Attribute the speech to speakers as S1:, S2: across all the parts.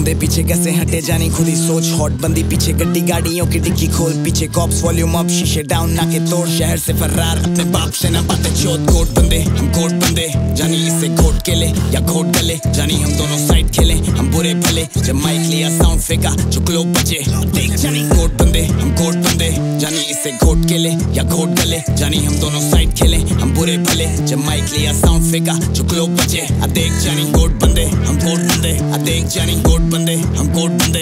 S1: बंदे पीछे कैसे हटे जानी खुद ही सोच। हॉट बंदी पीछे गड्डी गाड़ियों की डिक्की खोल, पीछे कॉप्स वॉल्यूम अप शीशे डाउन ना के तोड़। शहर से फर्रार अपने बाप से ना बातें चोट। कोट बंदे हम कोट बंदे जानी इसे घोट के ले या घोट गले, जानी हम दोनों साइड खेले हम बुरे भले। जब माइक लिया साउंड फेंका जो ग्लोब बजे देख जानी। कोट बंदे हम कोट बंदे जानी इसे घोट के ले या घोट गले, जानी हम दोनों साइड खेले हम बुरे भले। जब माइक लिया साउंड फेंका जो ग्लोब बजे देख जानी। कोट बंदे हम कोट बंदे देख जानी। कोट बंदे हम कोट बंदे,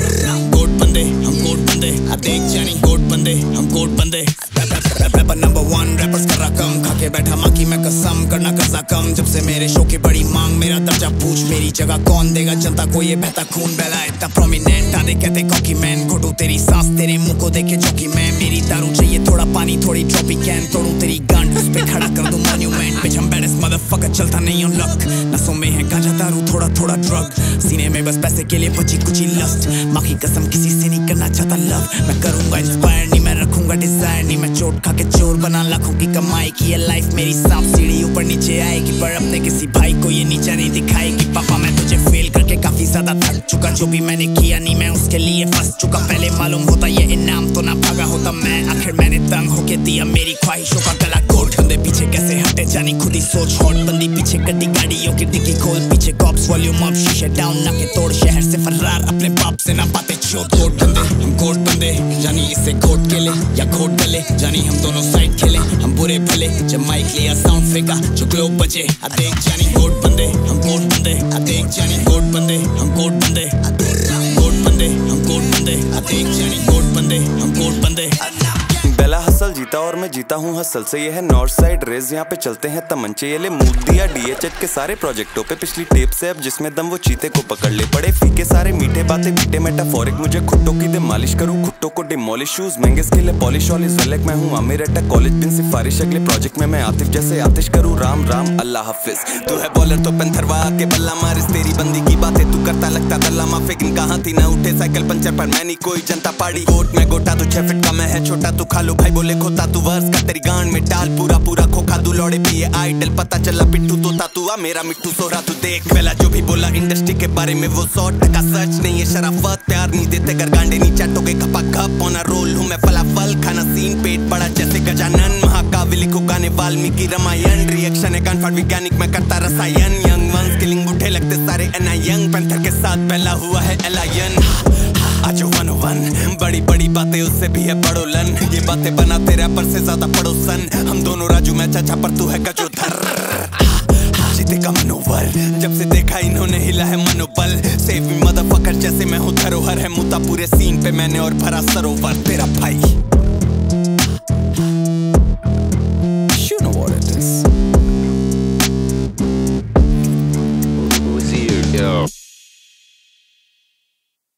S1: कोट बंदे हम कोट बंदे देख जानी। कोट बंदे हम कोट बंदे। रैपर नंबर 1 रैपर्स कर रहा कम, खाके बैठा माँ की मैं कसम करना कर्जा कम। जब से मेरे शो की बड़ी मांग मेरा दर्जा पूछ, मेरी जगह कौन देगा जनता को ये बहता खून। बेला इतना प्रोमिनेंट आधे कहते कॉकी मैन, घोटू तेरी सांस तेरे मुंह को देखे चौकी मैं। मेरी दारू चाहिए थोड़ा पानी थोड़ी ड्रॉपी कैन, तोड़ू तेरी गांड उस पे खड़ा कर दूं मॉन्यूमेंट। बिच हम बैडेस्ट मदरफकर चलता नहीं हूं लक, नसों में है गांजा दारू थोड़ा थोड़ा ड्रग, सीने में बस पैसे के लिए बची कुछ ही लस्ट। माँ की कसम किसी से नहीं करना चाहता लव, मैं करूंगा इंस्पायर नहीं मैं रखूंगा डिजायर नहीं। मैं चोट खा के चोर बना लाखों की कमाई की है लाइफ मेरी सांप सीढ़ी ऊपर नीचे आएगी, पर अपने किसी भाई को ये नीचा नहीं दिखाएगी। पापा मैं तुझे फेल करके काफी ज्यादा थक चुका, जो भी मैंने किया नहीं मैं उसके लिए फंस चुका। पहले मालूम होता ये इनाम तो ना भागा होता मैं, आखिर मैंने तंग होके दिया मेरी ख्वाहिशों का गला घोट। बंदे पीछे कैसे हटे जानी खुद ही सोच। हॉट बंदी पीछे गड्डी गाड़ियों की डिक्की खोल, पीछे कॉप्स वॉल्यूम अप शीशे डाउन ना के तोड़। शहर से फर्रार अपने बाप से ना बातें चोट। कोट बंदे हम कोट बंदे जानी इसे घोट के ले या घोट गले, जानी हम दोनों साइड खेले हम बुरे भले। जब माइक लिया साउंड फेंका जो ग्लोब बजे देख जानी। कोट बंदे हम कोट बंदे देख जानी। कोट बंदे हम कोट बंदे, कोट बंदे हम कोट बंदे देख जानी। कोट बंदे हम कोट बंदे।
S2: बेला हसल जीता और मैं जीता हूँ हसल से, ये है नॉर्थ साइड रेस यहाँ पे चलते हैं तमंचे। ये ले मूड दिया DHH के सारे प्रोजेक्टों पे, पिछली टेप से अब जिसमें दम वो चीते को पकड़ ले। पड़े फीके सारे मीठे बातें मीठे मेटाफोरिक, मुझे खुट्टों की दे मालिश करूँ खुट्टों को डिमोलिश। शूज महंगे स्किल है पॉलिश ऑल इज वेल, मैं हूँ आमिर अटक कॉलेज बिन सिफारिश। अगले प्रोजेक्ट में मैं आतिफ जैसे आतिश करूँ राम राम अल्लाह हाफिज। तू है बॉलर तो पेंथरवा के बल्ला मारिस, तेरी बंदी की बातें तू करता लगता दल्ला माफिक। कहाँ थी ना उठे साइकिल पंचर पर मैं नहीं कोई जनता पाड़ी। कोट में गोटा तू 6 फीट का मैं है छोटा तू खा लो भाई बोले खोता तू वर्स का तेरी गांड में डाल पूरा पूरा खोखा तू लौड़े पिए आइडल। पता चला पिट्टू तोता तू आ मेरा मिट्टू सोरा तू देख। पहला जो भी बोला इंडस्ट्री के बारे में वो 100% सच नहीं है, शराफत प्यार नहीं देते घर गांडे नहीं चाटोगे खपा खप। होना रोल हूँ मैं फलाफल खाना सीन पेट बड़ा जैसे गजानन। महाकाव्य लिखो गाने वाल्मीकि रामायण, रिएक्शन है कानफाड़ वैज्ञानिक मैं करता रसायन। यंग वंस किलिंग उठे लगते सारे एना यंग, पैंथर के साथ पहला हुआ है एलायन। आजो 101 बड़ी बड़ी बातें उससे भी है बड़ोलन, ये बातें बनाते रैपर से ज्यादा पड़ोसन। हम दोनों राजू मैं चाचा पर तू है गजोधर। जीते का मनोवर जब से देखा इन्होंने हिला है मनोबल। सेव मी मदरफकर जैसे मैं हूँ धरोहर है मुद्दा पूरे सीन पे मैंने और भरा सरोवर तेरा भाई।